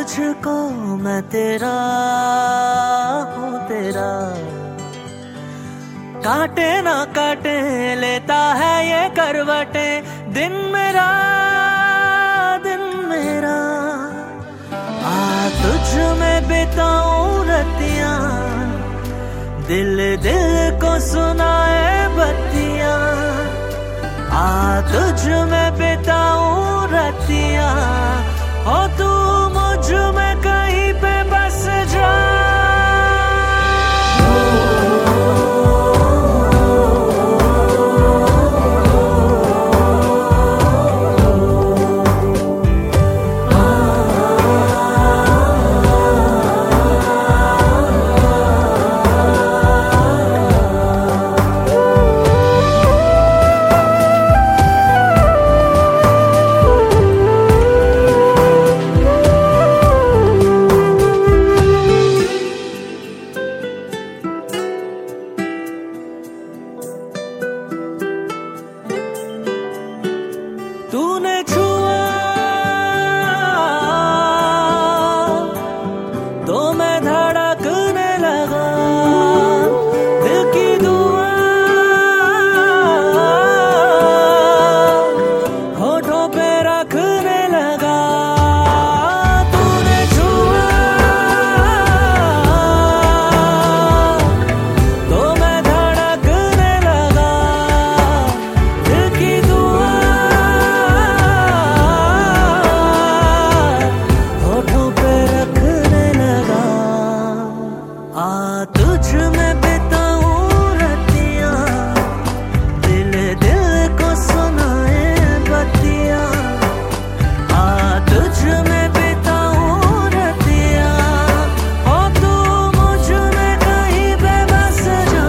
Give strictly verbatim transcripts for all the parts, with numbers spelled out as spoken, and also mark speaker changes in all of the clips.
Speaker 1: तुझको मैं तेरा हूँ तेरा, काटे ना काटे लेता है ये करवटे, दिन मेरा दिन मेरा। आ तुझ में बिताऊं रतियां, दिल दिल को सुनाए बत्तियां। आ तुझ में बिताऊं रतियां, हो तू मुझ में कहीं पे बस जा। तूने छुआ तो मैं धड़कने लगा, दिल की दुआ होठों पे रखने लगा। तूने छुआ तो मैं धड़कने लगा, दिल की दुआ आ तुझ में बिताऊं रतियां, दिल दिल को सुनाए बत्तियां। आ तुझ में बिताऊं रतियां, हो तू मुझ में कहीं पे बस जा।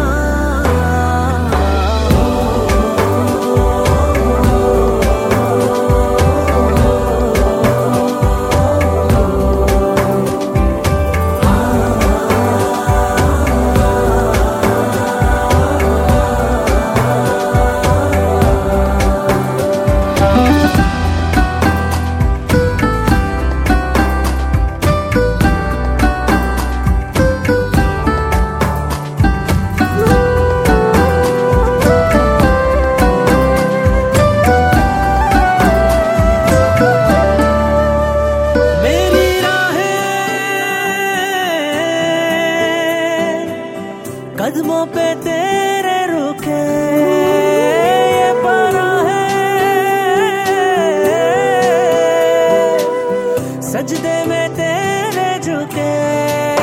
Speaker 1: कदमों पे तेरे रुके ये पड़ा है, सजदे में तेरे झुके।